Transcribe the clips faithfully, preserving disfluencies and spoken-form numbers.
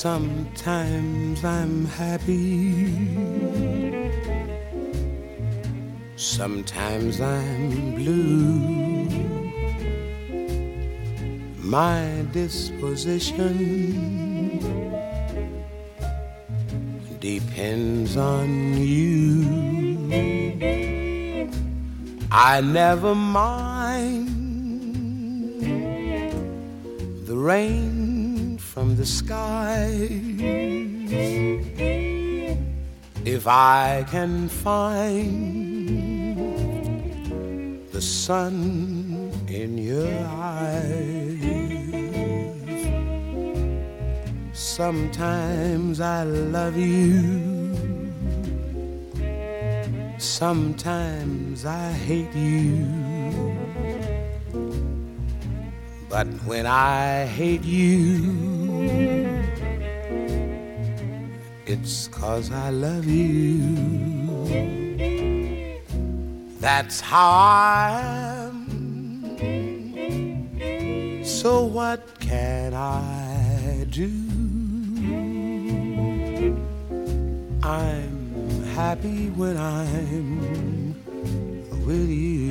Sometimes I'm happy, sometimes I'm blue. My disposition depends on you. I never mind the rain from the sky if I can find the sun in your eyes. Sometimes I love you, sometimes I hate you. But when I hate you, it's 'cause I love you. That's how I am. So what can I do? I'm happy when I'm with you.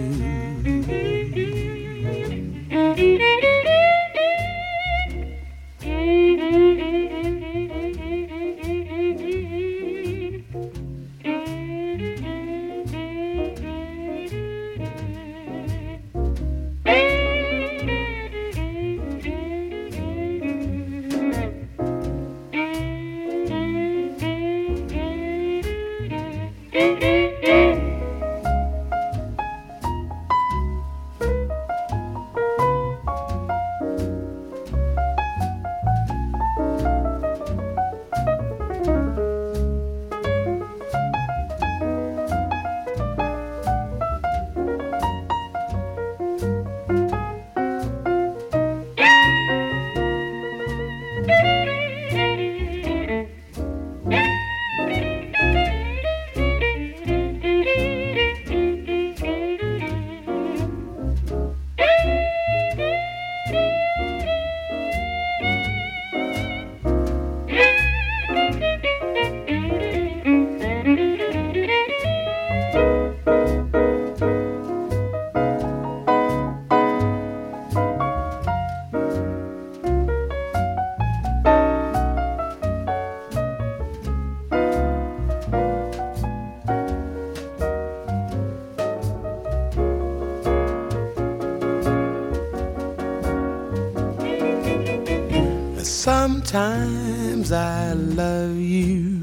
Sometimes I love you,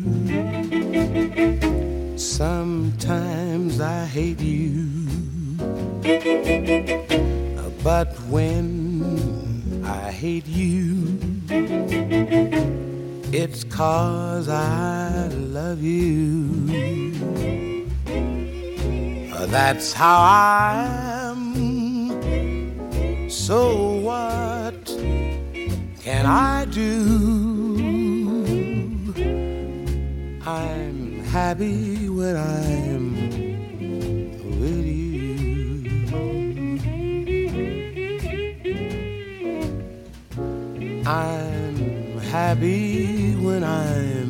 sometimes I hate you. But when I hate you, it's 'cause I love you. That's how I am. So what can I do? I'm happy when I'm with you. I'm happy when I'm